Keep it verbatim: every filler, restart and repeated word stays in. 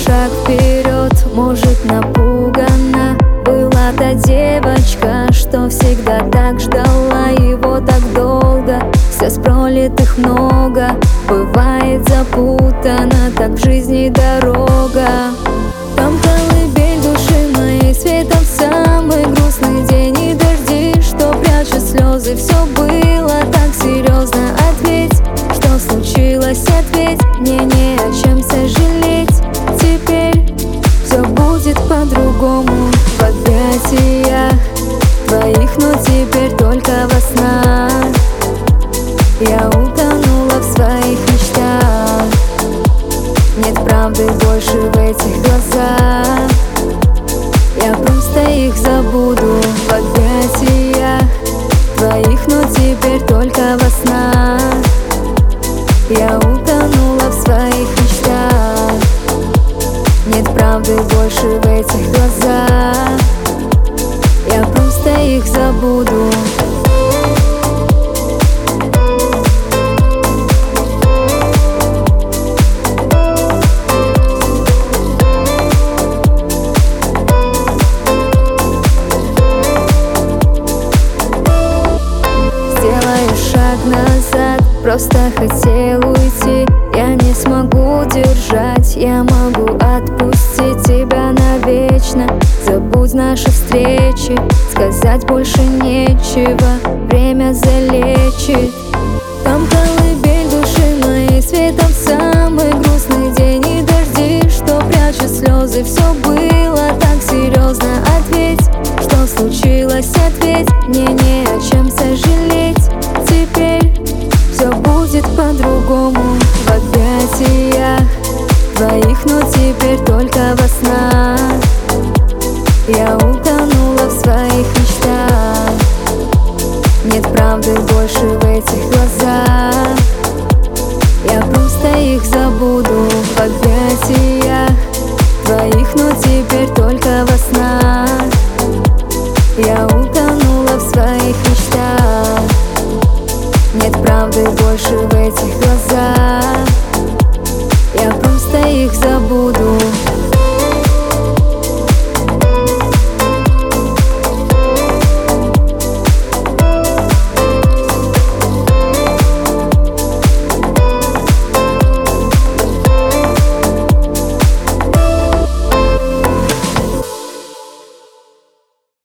шаг вперед, может, напугана. Была та девочка, что всегда так ждала его так долго. Слез пролитых много, бывает запутана так в жизни дорога. Там колыбель души моей, светом в самый грустный день и дожди, что прячут слезы. Все было так серьезно, ответь, что случилось, ответь. Мне не о чем сожалеть, теперь все будет по-другому. В объятиях твоих, но теперь только во снах. Я утонула в своих мечтах. Нет правды больше в этих глазах. Я просто их забуду. В объятиях твоих, но теперь только во снах. Я утонула в своих мечтах. Нет правды больше в этих глазах. Я просто их забуду. Назад, просто хотел уйти. Я не смогу держать, я могу отпустить тебя навечно. Забудь наши встречи, сказать больше нечего. Время залечит. Там колыбель души моей, светом в самый грустный день и дожди, что прячут слезы. Все было так серьезно, ответь, что случилось, ответь. Мне не о чем сожалеть, теперь все будет по-другому. В объятиях твоих, но теперь только во снах. Я утонула в своих мечтах. Нет правды больше в этих глазах. Я просто их забуду. В объятиях твоих, но теперь только во снах. Я утонула в своих мечтах. Нет правды больше в этих глазах. Я просто их забуду.